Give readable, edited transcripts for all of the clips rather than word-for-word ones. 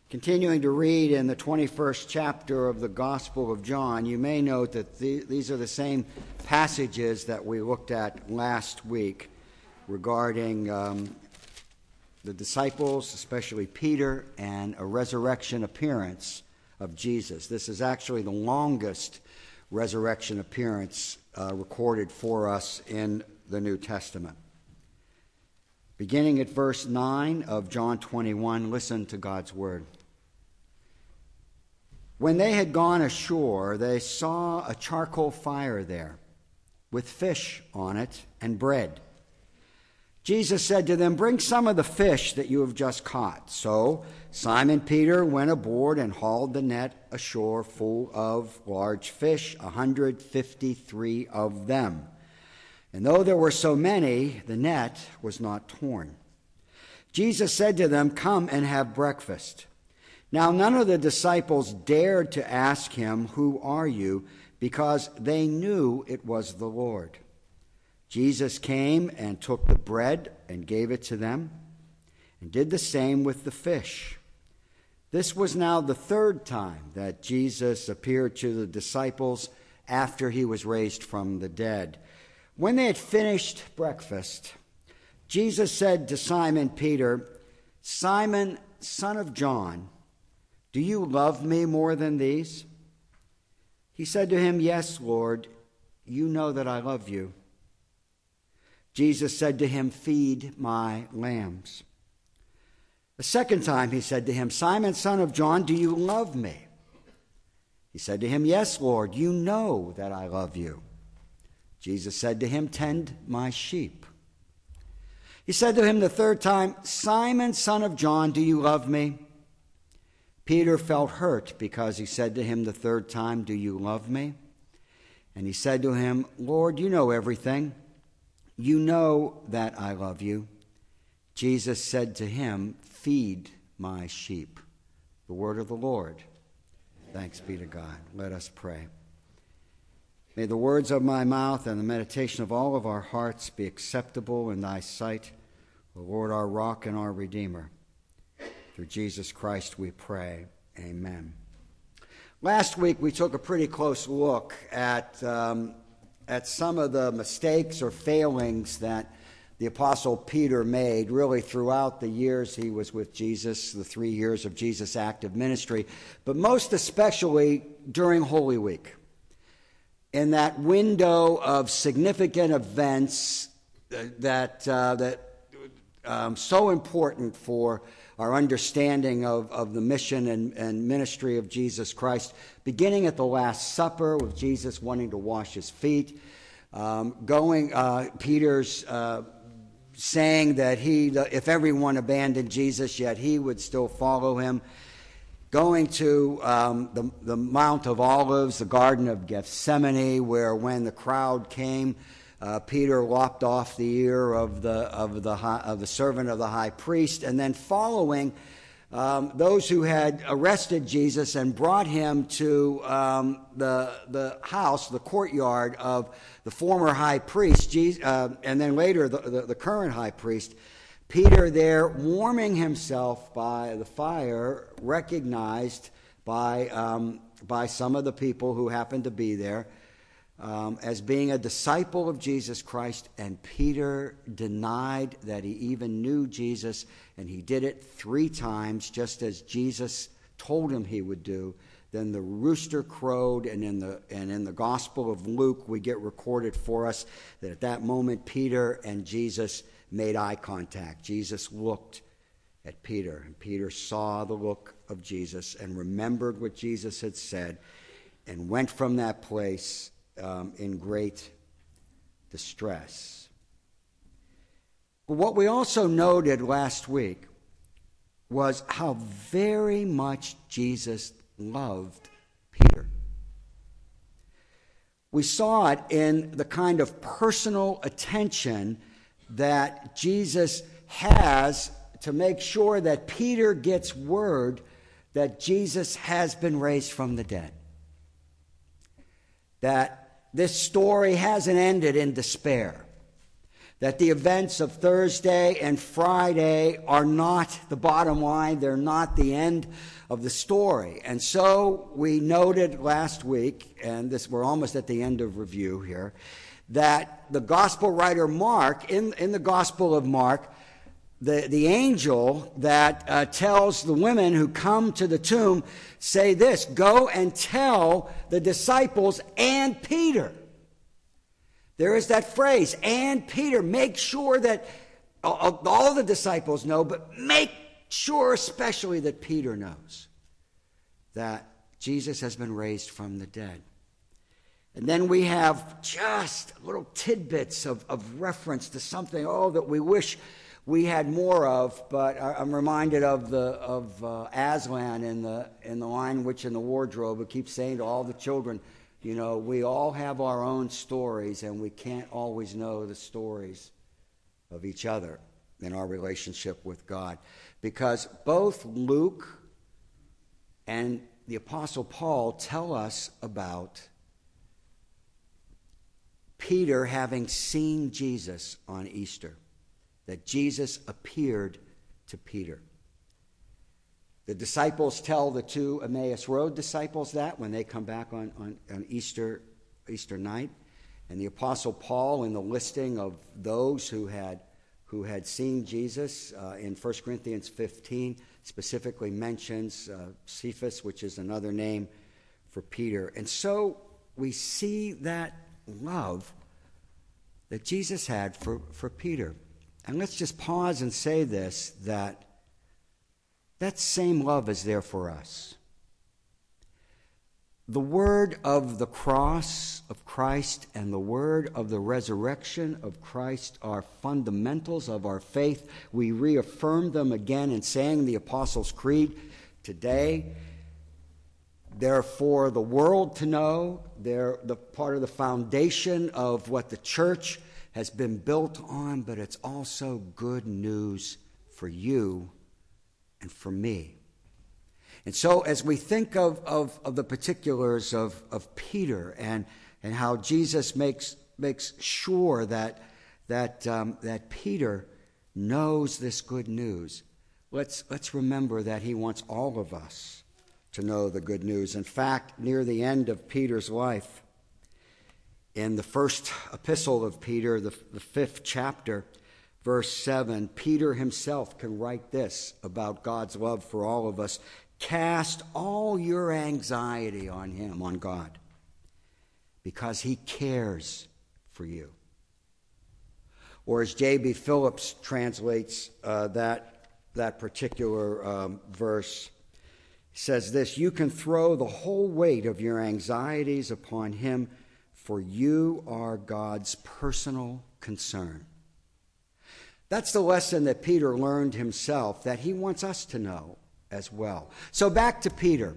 Continuing to read in the 21st chapter of the Gospel of John, you may note that these are the same passages that we looked at last week regarding the disciples, especially Peter, and a resurrection appearance of Jesus. This is actually the longest resurrection appearance recorded for us in the New Testament. Beginning at verse 9 of John 21, listen to God's word. When they had gone ashore, they saw a charcoal fire there, with fish on it and bread. Jesus said to them, "Bring some of the fish that you have just caught." So Simon Peter went aboard and hauled the net ashore full of large fish, 153 of them. And though there were so many, the net was not torn. Jesus said to them, "Come and have breakfast." Now none of the disciples dared to ask him, "Who are you?" because they knew it was the Lord. Jesus came and took the bread and gave it to them, and did the same with the fish. This was now the third time that Jesus appeared to the disciples after he was raised from the dead. When they had finished breakfast, Jesus said to Simon Peter, "Simon, son of John, do you love me more than these?" He said to him, "Yes, Lord, you know that I love you." Jesus said to him, "Feed my lambs." The second time he said to him, "Simon, son of John, do you love me?" He said to him, "Yes, Lord, you know that I love you." Jesus said to him, "Tend my sheep." He said to him the third time, "Simon, son of John, do you love me?" Peter felt hurt because he said to him the third time, "Do you love me?" And he said to him, "Lord, you know everything. You know that I love you." Jesus said to him, "Feed my sheep." The word of the Lord. Thanks be to God. Let us pray. May the words of my mouth and the meditation of all of our hearts be acceptable in thy sight, O Lord, our rock and our Redeemer. Through Jesus Christ we pray. Amen. Last week we took a pretty close look at some of the mistakes or failings that the Apostle Peter made really throughout the years he was with Jesus, the 3 years of Jesus' active ministry, but most especially during Holy Week. In that window of significant events that so important for our understanding of the mission and ministry of Jesus Christ, beginning at the Last Supper with Jesus wanting to wash his feet, Peter's saying that if everyone abandoned Jesus, yet he would still follow him, going to the Mount of Olives, the Garden of Gethsemane, where when the crowd came, Peter lopped off the ear of the servant of the high priest, and then following those who had arrested Jesus and brought him to the house, the courtyard of the former high priest, and then later the current high priest. Peter there, warming himself by the fire, recognized by some of the people who happened to be there as being a disciple of Jesus Christ, and Peter denied that he even knew Jesus, and he did it 3 times, just as Jesus told him he would do. Then the rooster crowed, and in the Gospel of Luke, we get recorded for us that at that moment Peter and Jesus made eye contact. Jesus looked at Peter, and Peter saw the look of Jesus and remembered what Jesus had said and went from that place in great distress. But what we also noted last week was how very much Jesus loved Peter. We saw it in the kind of personal attention that Jesus has to make sure that Peter gets word that Jesus has been raised from the dead. That this story hasn't ended in despair. that the events of Thursday and Friday are not the bottom line. They're not the end of the story. And so we noted last week, and we're almost at the end of review here, that the gospel writer Mark, in the Gospel of Mark, the angel that tells the women who come to the tomb, say this, "Go and tell the disciples and Peter." There is that phrase, "and Peter." Make sure that all the disciples know, but make sure especially that Peter knows that Jesus has been raised from the dead. And then we have just little tidbits of reference to something, that we wish we had more of, but I'm reminded of Aslan in the Lion, Witch, and the Wardrobe, who keeps saying to all the children, we all have our own stories, and we can't always know the stories of each other in our relationship with God. Because both Luke and the Apostle Paul tell us about Peter having seen Jesus on Easter, that Jesus appeared to Peter. The disciples tell the two Emmaus Road disciples that when they come back on Easter night. And the Apostle Paul, in the listing of those who had seen Jesus in 1 Corinthians 15, specifically mentions Cephas, which is another name for Peter. And so we see that love that Jesus had for Peter. And let's just pause and say this, that same love is there for us. The word of the cross of Christ and the word of the resurrection of Christ are fundamentals of our faith. We reaffirm them again in saying the Apostles' Creed today. They're for the world to know. They're the part of the foundation of what the church has been built on, but it's also good news for you and for me. And so as we think of the particulars of Peter and how Jesus makes sure that Peter knows this good news, let's remember that he wants all of us to know the good news. In fact, near the end of Peter's life, in the first epistle of Peter, the 5th chapter, verse 7, Peter himself can write this about God's love for all of us: "Cast all your anxiety on him," on God, "because he cares for you." Or as J.B. Phillips translates that particular verse, he says this: "You can throw the whole weight of your anxieties upon him, for you are God's personal concern." That's the lesson that Peter learned himself, that he wants us to know as well. So back to Peter.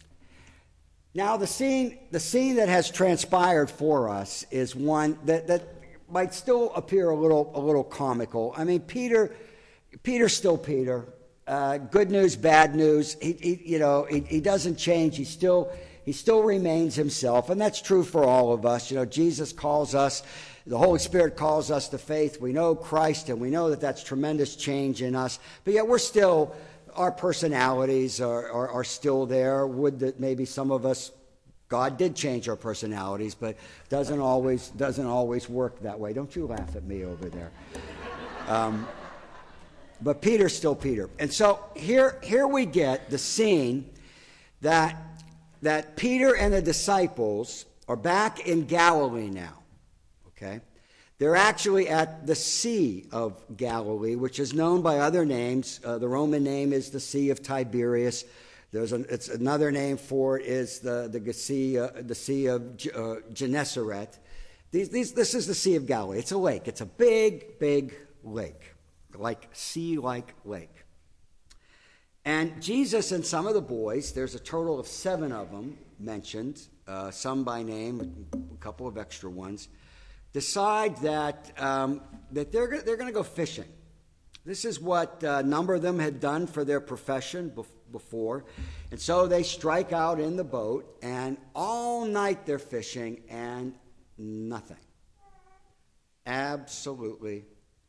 Now the scene that has transpired for us is one that might still appear a little comical. I mean, Peter's still Peter. Good news, bad news. He doesn't change. He still remains himself, and that's true for all of us. Jesus calls us. The Holy Spirit calls us to faith. We know Christ, and we know that that's tremendous change in us. But yet we're still, our personalities are still there. Would that maybe some of us, God did change our personalities, but doesn't always work that way. Don't you laugh at me over there. But Peter's still Peter. And so here we get the scene that Peter and the disciples are back in Galilee now. Okay? They're actually at the Sea of Galilee, which is known by other names. The Roman name is the Sea of Tiberias. It's another name for it is the Sea of Gennesaret. This is the Sea of Galilee. It's a lake. It's a big, big lake, sea-like lake. And Jesus and some of the boys, there's a total of 7 of them mentioned, some by name, a couple of extra ones, decide that they're going to go fishing. This is what a number of them had done for their profession before. And so they strike out in the boat, and all night they're fishing, and nothing. Absolutely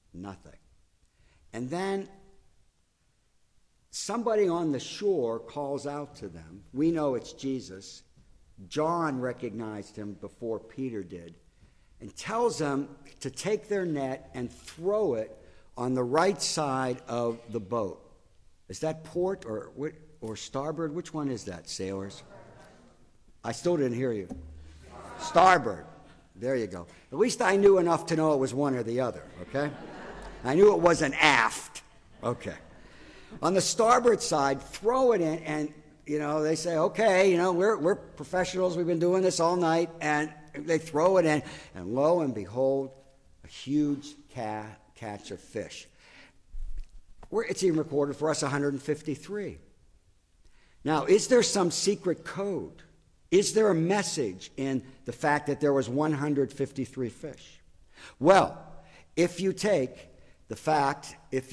Nothing. And then somebody on the shore calls out to them. We know it's Jesus. John recognized him before Peter did, and tells them to take their net and throw it on the right side of the boat. Is that port or starboard? Which one is that, sailors? I still didn't hear you. Starboard. There you go. At least I knew enough to know it was one or the other, okay? I knew it wasn't aft. Okay. On the starboard side, throw it in, and, they say, okay, we're professionals. We've been doing this all night, and they throw it in, and lo and behold, a huge catch of fish. It's even recorded for us 153. Now, is there some secret code? Is there a message in the fact that there was 153 fish? Well, if you take the fact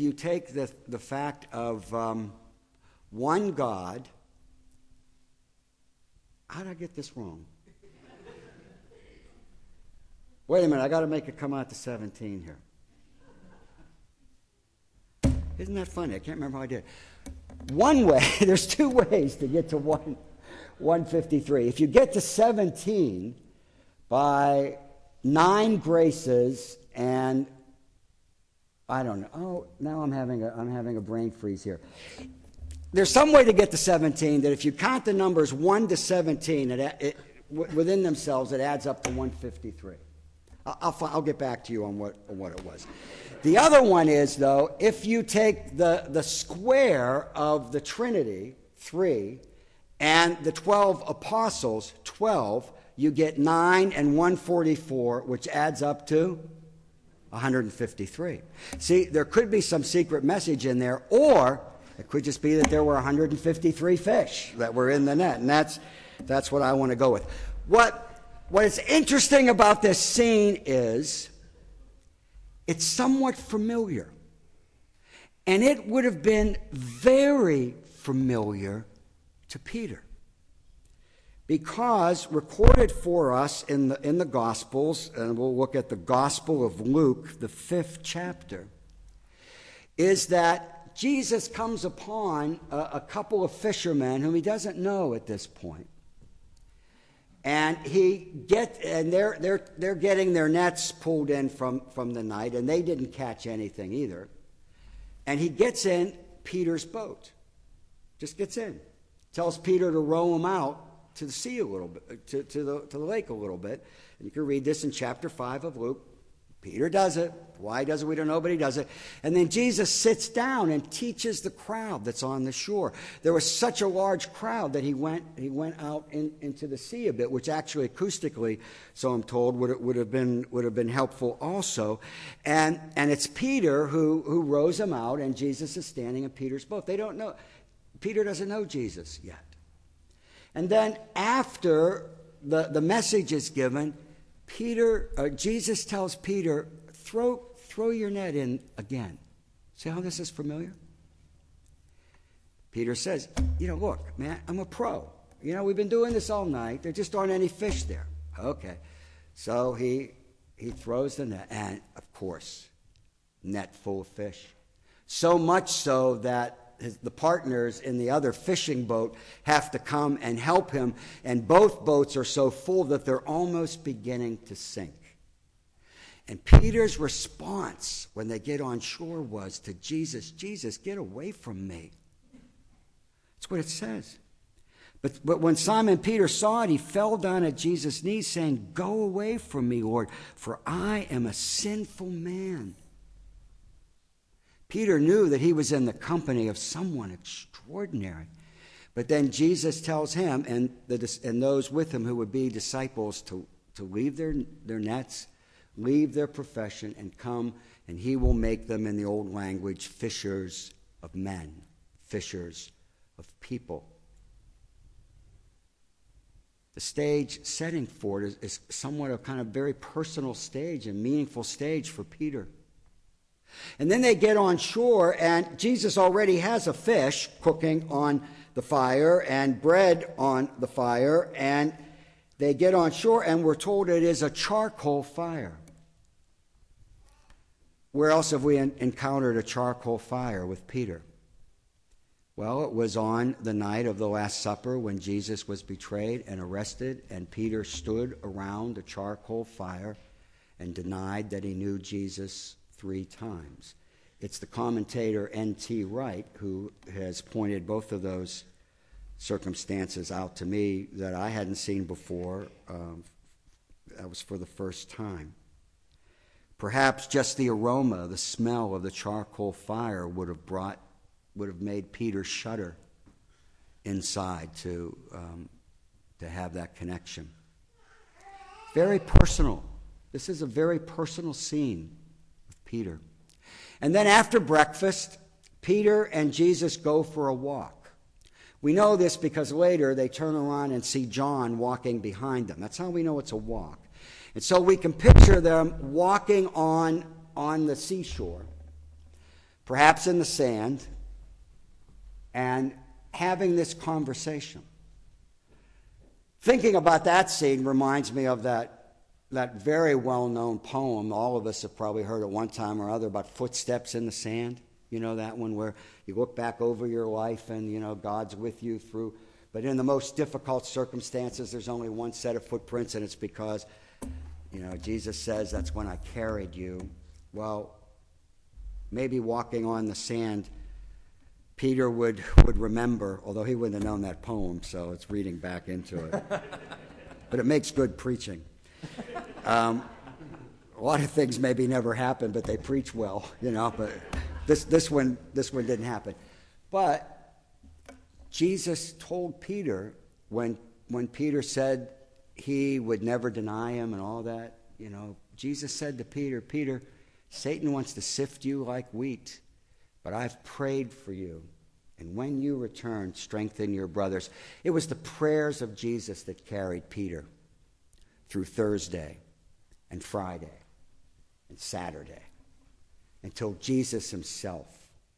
of one God, how did I get this wrong? Wait a minute, I got to make it come out to 17 here. Isn't that funny? I can't remember how I did it. One way, there's two ways to get to 153. If you get to 17 by 9 graces and I don't know. Oh, now I'm having a brain freeze here. There's some way to get to 17 that if you count the numbers 1 to 17 within themselves, it adds up to 153. I'll get back to you on what it was. The other one is, though, if you take the square of the Trinity, 3, and the 12 apostles, 12, you get 9 and 144, which adds up to 153. See, there could be some secret message in there, or it could just be that there were 153 fish that were in the net, and that's what I want to go with. What is interesting about this scene is it's somewhat familiar. And it would have been very familiar to Peter. Because recorded for us in the Gospels, and we'll look at the Gospel of Luke, the 5th chapter, is that Jesus comes upon a couple of fishermen whom he doesn't know at this point. And they're getting their nets pulled in from the night, and they didn't catch anything either. And he gets in Peter's boat, just gets in, tells Peter to row him out to the sea a little bit, to the lake a little bit. And you can read this in chapter 5 of Luke. Peter does it. Why he does it, we don't know, but he does it. And then Jesus sits down and teaches the crowd that's on the shore. There was such a large crowd that he went out into the sea a bit, which actually acoustically, so I'm told, would have been helpful also. And it's Peter who rows him out, and Jesus is standing in Peter's boat. They don't know. Peter doesn't know Jesus yet. And then after the message is given, Jesus tells Peter, throw your net in again. See how this is familiar? Peter says, look, man, I'm a pro. We've been doing this all night. There just aren't any fish there. Okay. So he throws the net, and of course, net full of fish. So much so that the partners in the other fishing boat have to come and help him, and both boats are so full that they're almost beginning to sink. And Peter's response when they get on shore was to Jesus, Jesus, get away from me. That's what it says. But when Simon Peter saw it, he fell down at Jesus' knees saying, go away from me, Lord, for I am a sinful man. Peter knew that he was in the company of someone extraordinary. But then Jesus tells him and those with him who would be disciples to leave their nets, leave their profession, and come, and he will make them, in the old language, fishers of men, fishers of people. The stage setting for it is somewhat a kind of very personal stage and meaningful stage for Peter. And then they get on shore, and Jesus already has a fish cooking on the fire and bread on the fire, and they get on shore, and we're told it is a charcoal fire. Where else have we encountered a charcoal fire with Peter? Well, it was on the night of the Last Supper when Jesus was betrayed and arrested, and Peter stood around the charcoal fire and denied that he knew Jesus 3 times. It's the commentator N.T. Wright who has pointed both of those circumstances out to me that I hadn't seen before. That was for the first time. Perhaps just the aroma, the smell of the charcoal fire would have made Peter shudder inside to have that connection. Very personal. This is a very personal scene with Peter. And then after breakfast, Peter and Jesus go for a walk. We know this because later they turn around and see John walking behind them. That's how we know it's a walk. And so we can picture them walking on the seashore, perhaps in the sand, and having this conversation. Thinking about that scene reminds me of that very well-known poem all of us have probably heard at one time or other about footsteps in the sand. You know that one where you look back over your life and, God's with you through. But in the most difficult circumstances, there's only one set of footprints, and it's because, Jesus says that's when I carried you. Well, maybe walking on the sand, Peter would remember, although he wouldn't have known that poem, so it's reading back into it. But it makes good preaching. A lot of things maybe never happen, but they preach well, But this one didn't happen. But Jesus told Peter when Peter said he would never deny him and all that, Jesus said to Peter, Peter, Satan wants to sift you like wheat, but I've prayed for you. And when you return, strengthen your brothers. It was the prayers of Jesus that carried Peter through Thursday and Friday and Saturday until Jesus himself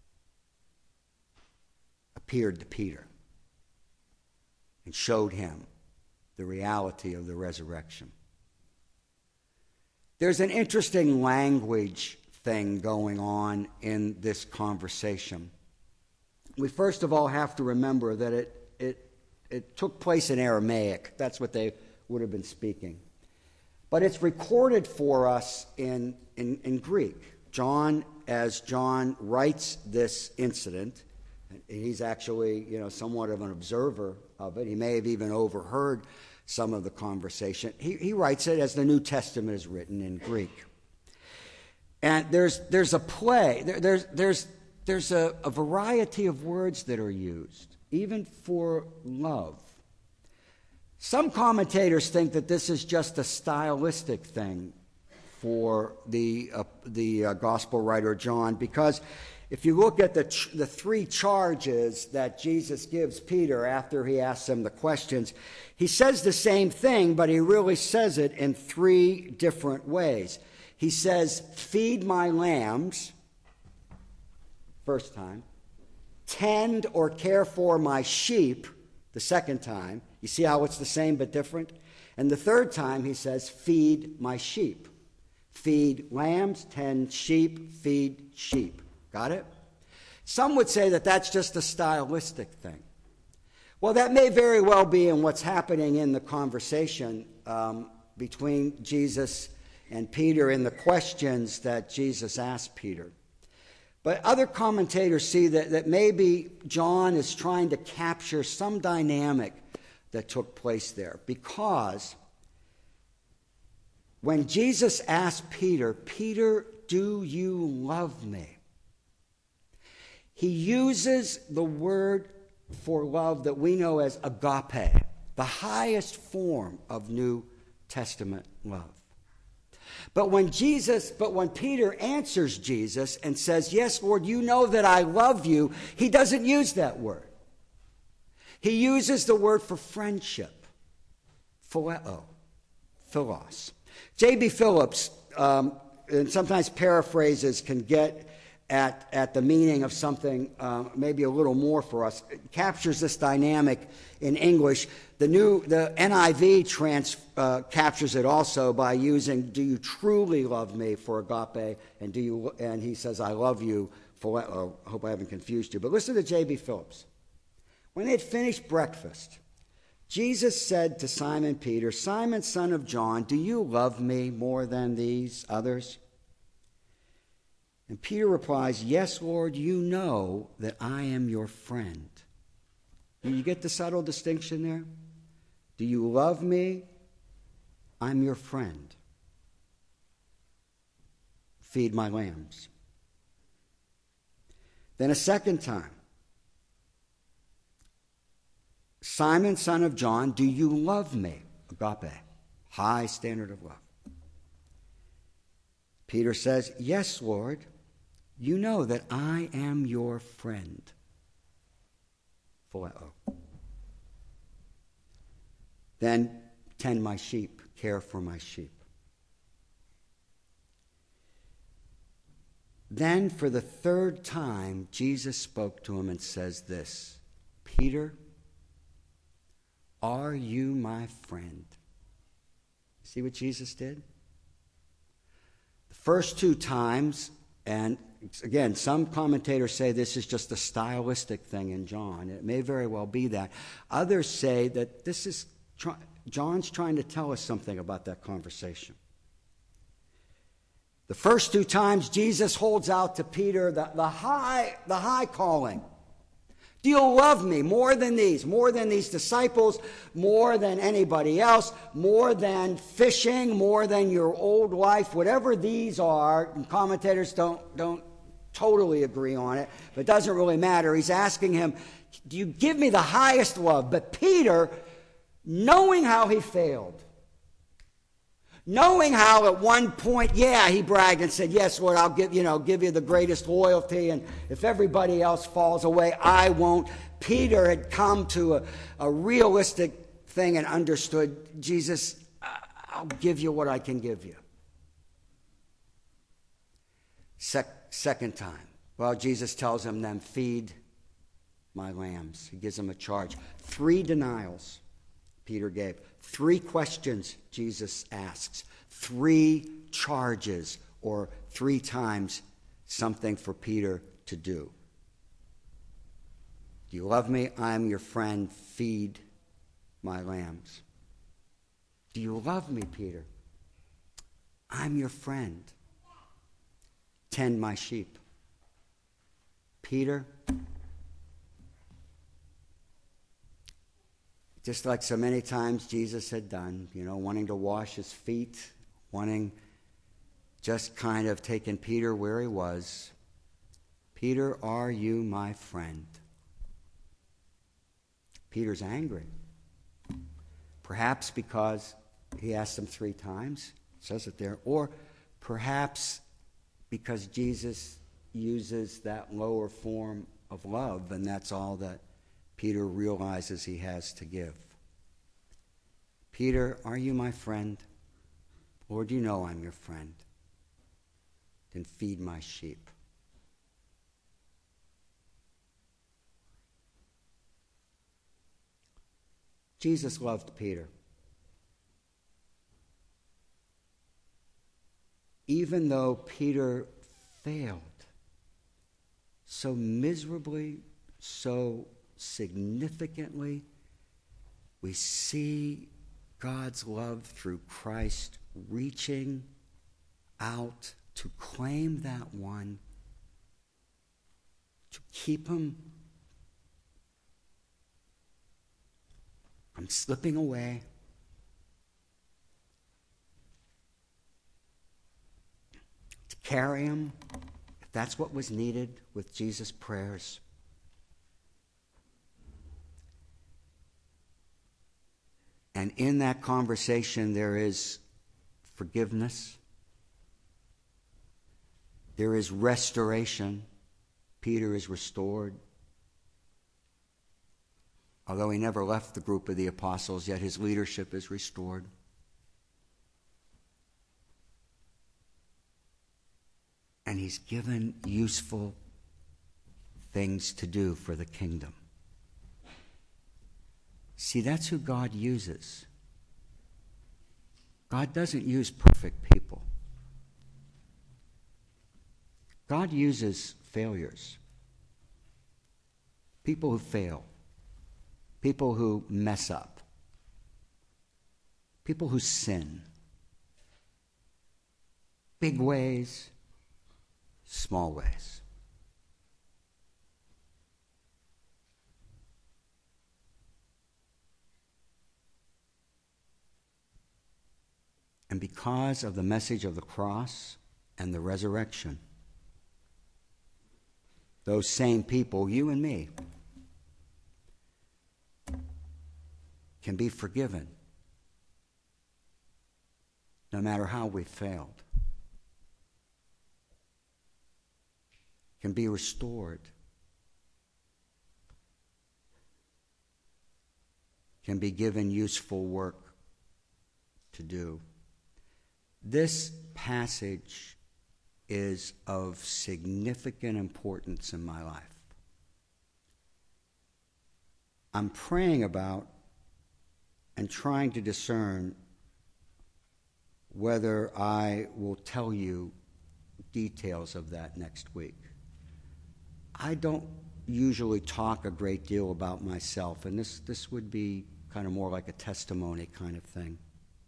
appeared to Peter and showed him the reality of the resurrection. There's an interesting language thing going on in this conversation. We first of all have to remember that it took place in Aramaic. That's what they would have been speaking. But it's recorded for us in Greek. As John writes this incident, he's actually, somewhat of an observer of it. He may have even overheard some of the conversation. He writes it as the New Testament is written in Greek. And there's a play. There's a variety of words that are used, even for love. Some commentators think that this is just a stylistic thing for the gospel writer John, because if you look at the 3 charges that Jesus gives Peter after he asks him the questions, he says the same thing, but he really says it in 3 different ways. He says, feed my lambs, first time. Tend or care for my sheep, the second time. You see how it's the same but different? And the third time he says, feed my sheep. Feed lambs, tend sheep, feed sheep. Got it? Some would say that that's just a stylistic thing. Well, that may very well be in what's happening in the conversation between Jesus and Peter in the questions that Jesus asked Peter. But other commentators see that maybe John is trying to capture some dynamic that took place there. Because when Jesus asked Peter, Peter, do you love me? He uses the word for love that we know as agape, the highest form of New Testament love. But when Peter answers Jesus and says, yes, Lord, you know that I love you, he doesn't use that word. He uses the word for friendship, phileo, philos. J.B. Phillips, and sometimes paraphrases can get at the meaning of something maybe a little more for us. It captures this dynamic in English. The NIV captures it also by using "Do you truly love me?" for agape, and he says, "I love you." I hope I haven't confused you, but listen to J.B. Phillips. When they had finished breakfast, Jesus said to Simon Peter, "Simon, son of John, do you love me more than these others?" And Peter replies, "Yes, Lord, you know that I am your friend." Do you get the subtle distinction there? Do you love me? I'm your friend. Feed my lambs. Then a second time, "Simon, son of John, do you love me?" Agape, high standard of love. Peter says, "Yes, Lord, you know that I am your friend." Phileo. Then tend my sheep, care for my sheep. Then for the third time, Jesus spoke to him and says this, "Peter, are you my friend?" See what Jesus did? The first two times, and again, some commentators say this is just a stylistic thing in John. It may very well be that. Others say that this is John's trying to tell us something about that conversation. The first two times, Jesus holds out to Peter the high calling. Do you love me more than these disciples, more than anybody else, more than fishing, more than your old life, whatever these are? And commentators don't totally agree on it, but it doesn't really matter. He's asking him, do you give me the highest love? But Peter, knowing how he failed, knowing how at one point, he bragged and said, "Yes, Lord, I'll give you the greatest loyalty, and if everybody else falls away, I won't." Peter had come to a realistic thing and understood, "Jesus, I'll give you what I can give you." Second time, Jesus tells him then, "Feed my lambs." He gives him a charge. 3 denials Peter gave. 3 questions Jesus asks. 3 charges, or 3 times something for Peter to do. Do you love me? I am your friend. Feed my lambs. Do you love me, Peter? I'm your friend. Tend my sheep. Peter, just like so many times Jesus had done, wanting to wash his feet, wanting just kind of taking Peter where he was. "Peter, are you my friend?" Peter's angry. Perhaps because he asked him 3 times, it says it there, or perhaps because Jesus uses that lower form of love, and that's all that Peter realizes he has to give. "Peter, are you my friend? Lord, you know I'm your friend. Then feed my sheep." Jesus loved Peter. Even though Peter failed so miserably, so significantly, we see God's love through Christ reaching out to claim that one, to keep him from slipping away, to carry him, if that's what was needed with Jesus' prayers. And in that conversation, there is forgiveness. There is restoration. Peter is restored. Although he never left the group of the apostles, yet his leadership is restored. And he's given useful things to do for the kingdom. See, that's who God uses. God doesn't use perfect people. God uses failures. People who fail. People who mess up. People who sin. Big ways, small ways. And because of the message of the cross and the resurrection, those same people, you and me, can be forgiven no matter how we failed, can be restored, can be given useful work to do. This passage is of significant importance in my life. I'm praying about and trying to discern whether I will tell you details of that next week. I don't usually talk a great deal about myself, and this would be kind of more like a testimony kind of thing.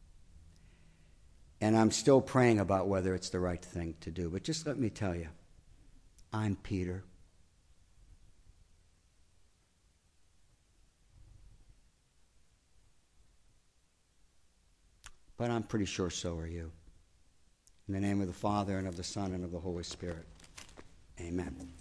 And I'm still praying about whether it's the right thing to do. But just let me tell you, I'm Peter. But I'm pretty sure so are you. In the name of the Father, and of the Son, and of the Holy Spirit. Amen.